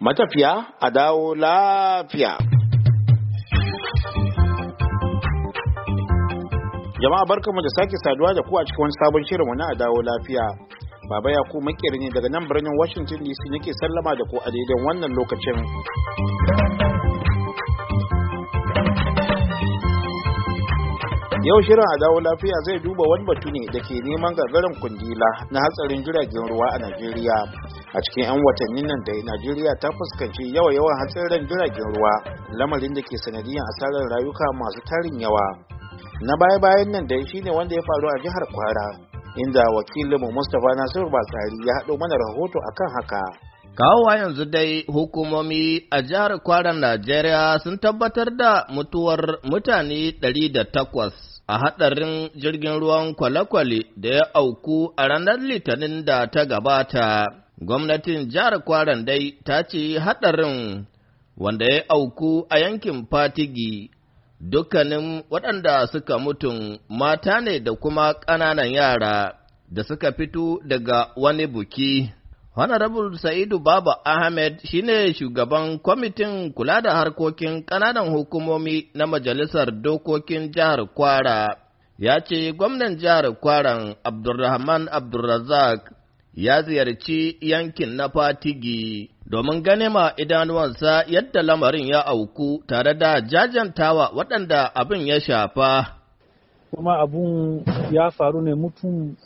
Matafiya a dawo lafiya. Jama'a barkanmu da sake saduwa da ku a cikin wani sabon shirinmu na a dawo lafiya. Baba Yakubu makeri ne daga nan birnin Washington DC nake sallama da ku a daidai wannan lokacin. Yau shirin a dawo lafiya zai duba wani batu ne da ke neman gagarin kundila na hatsarin jiragen ruwa a Najeriya. A cikin 'yan watannin nan dai Najeriya ta fuskanci yawan hatsarin jiragen ruwa, lamarin da ke sanadiyyar asarar rayuka masu tarin yawa. Na baya-bayan nan dai shine wanda ya faru a jihar Kwara, inda wakilinmu Mustapha Nasiru Batsari ya haɗo mana rahoto akan haka. Kawowa yanzu dai hukumomi a jihar Kwara Najeriya sun tabbatar da mutuwar mutane 108 a haɗarin jirgin ruwan kwale-kwale da ya auku a ranar Litinin da ta gabata. Gwamnatin jihar Kwara dai ta ce haɗarin wanda ya auku a yankin Fatigi, dukkanin waɗanda suka mutum mata ne da kuma ƙananan yara da suka fito daga wani buki. Honorable Sa'idu Baba Ahmed shine shugaban kwamitin kula da harkokin ƙananan hukumomi na Majalisar Dokokin Jihar Kwara. Ya ce gwamnan jihar Kwaran Abdulrahman Abdulrazak ya ziyarci yankin na Fatigi domin ganema idanuwansa yadda lamarin ya auku tare da jajantawa waɗanda abin ya shafa. Kuma abun ya faru ne mutum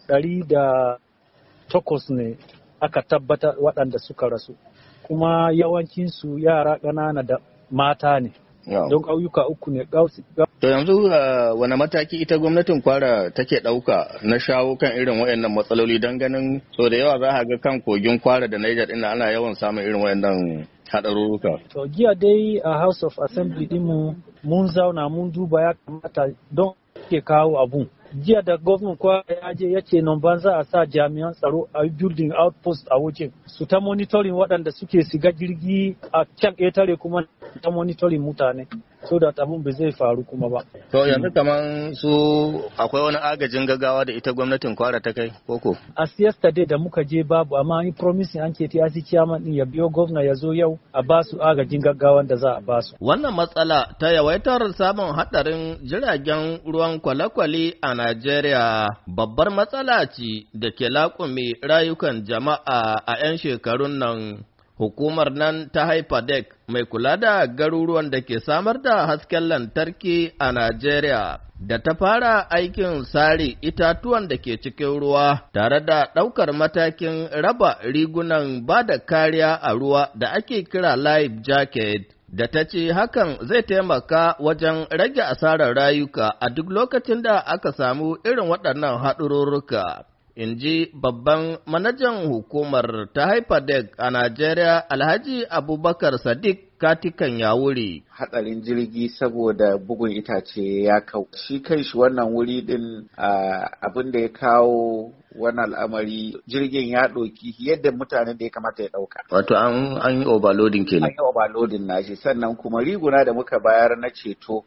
108 ne aka tabbatar waɗanda suka rasu, kuma yawancinsu yara ƙanana da mata ne, don ƙauyuka uku ne. To yanzu wane mataki ita gwamnatin Kwara take ɗauka na shawo kan irin waɗannan matsaloli, don ganin so da yawa za a ga kan kogin Kwara da Niger ɗin ana yawan samun irin waɗannan haɗarurruka. To jiya dai a House of Assembly ɗinmu mun zauna mun duba ya kamata don ke kawo abun. Jiya da gwamnan Kwara ya je ya ce nan ban za a sa jami'an tsaro a building outpost a wajen su ta monitoring waɗanda suke shiga jirgi a can ƙetare, kuma ta monitoring mutane so da abun bai zai faru kuma ba. To yanzu kaman su akwai wani agajin gaggawa da ita gwamnatin Kwara ta kai koko? As yesterday da muka je babu, amma an promising an ce TRC chairman din ya biyo gwamna ya zo yau a ba su agajin gaggawa da za a ba su. Wannan matsala ta yawaitar samun hadarin jiragen ruwan kwale-kwale a Najeriya babbar matsala ce da ke laƙume rayukan jama'a a 'yan shekarun nan. Hukumar nan ta Hyperdeck mai kula da garuruwan da ke samar da hasken lantarki a Najeriya da ta fara aikin sare itatuwan da ke cikin ruwa tare da ɗaukar matakin raba rigunan ba da kariya a ruwa da ake kira life jacket, da ta ce hakan zai taimaka wajen rage asarar rayuka a duk lokacin da aka samu irin waɗannan haɗururruka. In ji babban manajan hukumar ta Hyperdeck a Najeriya, Alhaji Abubakar Sadiq Katikan Yawuri. Hatsarin jirgi saboda bugun itace ya kau. Shi kanshi wannan wuri din abin da ya kawo wannan al'amari, jirgin ya ɗauki yadda mutanen da ya kamata ya ɗauka. Wato an yi overloading kenan. An yi overloading na shi, sannan kuma riguna da muka bayar na ceto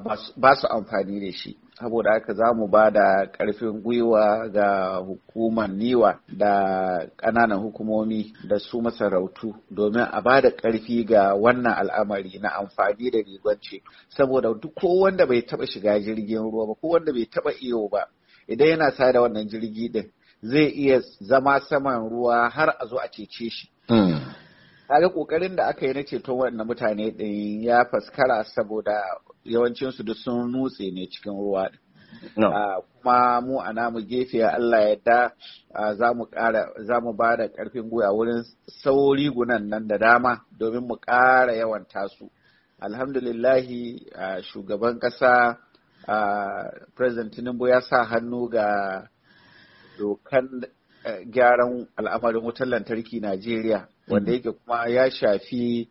ba su amfani da shi. Saboda haka za mu ba da ƙarfin gwiwa ga hukumar NIWA da ƙananan hukumomi da su masarautu domin a ba da ƙarfi ga wannan al'amari na amfani da rigar ceto. Saboda duk ko wanda bai taɓa shiga jirgin ruwa ba, ko wanda bai taɓa iyo ba, idan yana sa da wannan jirgi din zai iya zama saman ruwa har a zo a cece shi. Kaga kokarin da aka yi na ceton waɗannan mutane ɗin ya faskara saboda yawancinsu duk sun nutse ne cikin ruwa. Kuma mu a namu gefe Allah yadda za mu ba da ƙarfin gwiwa wurin sau rigunan nan da dama domin mu ƙara yawan tasu. Alhamdulillahi shugaban ƙasa President Tinubu ya sa hannu ga dokan gyaran al'amarin wutar lantarki Najeriya, wanda yake kuma ya shafi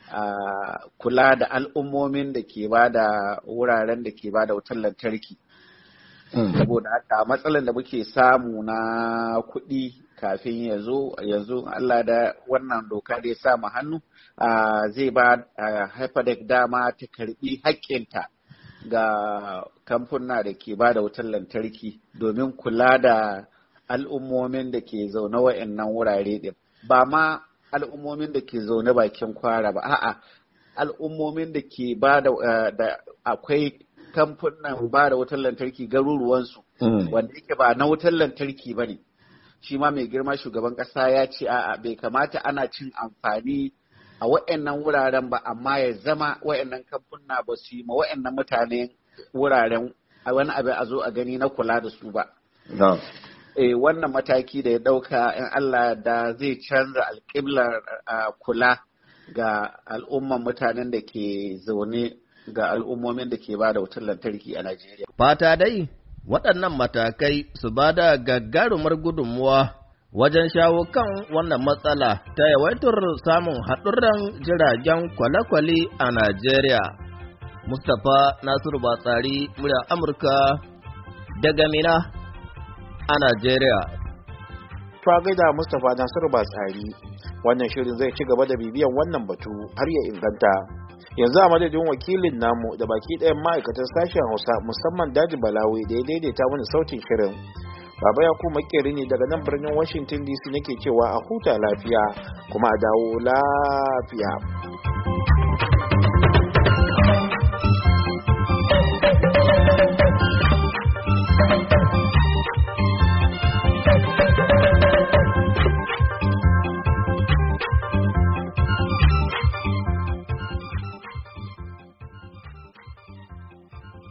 kula da al'ummomin da ke ba da wuraren da ke ba da wutar lantarki. Saboda haka matsalar da muke samu na kuɗi kafin yanzu Allah da wannan doka da ya sa mu hannu zai ba Hyperdeck dama ta karbi haƙƙinta ga kamfuna da ke ba da wutar lantarki domin kula da al'ummomin da ke zaune wa'annan wurare ɗin. Ba ma al'ummomin da ke zaune bakin kwara ba, a'a al'ummomin da ke ba da akwai kamfunan ba da wutar lantarki garuruwansu wanda yake ba na wutar lantarki ba ne. Shi ma mai girma shugaban ƙasa ya ce a'a bai kamata ana cin amfani a wa'annan wuraren ba, amma ya zama wa'annan kamfuna ba su yi ma wa'annan mutane wuraren wani abin a zo a gani na kula da su ba. Wannan mataki da ya ɗauka in Allah da zai canza alƙiblar kula ga al'umman mutanen da ke zaune ga al'ummomin da ke ba da wutar lantarki a Najeriya. Fata dai waɗannan matakai su ba da gagarumar gudunmuwa wajen shawo kan wannan matsala ta yawaitar samun haɗurran jiragen kwale-kwale a Najeriya. Mustapha Nasiru Batsari, murya Amurka daga Mina a Najeriya. Ta gaida Mustapha Nasiru Batsari, wannan shirin zai ci gaba da bibiyan wannan batu har ya inganta. Yanzu a madadin wakilin namu da baki ɗayan ma'aikatan sashen Hausa musamman Daji Balawi da ya daidaita mana sautin shirin. Baba Yakubu Makeri ne daga nan birnin Washington DC nake cewa a huta lafiya kuma a dawo lafiya.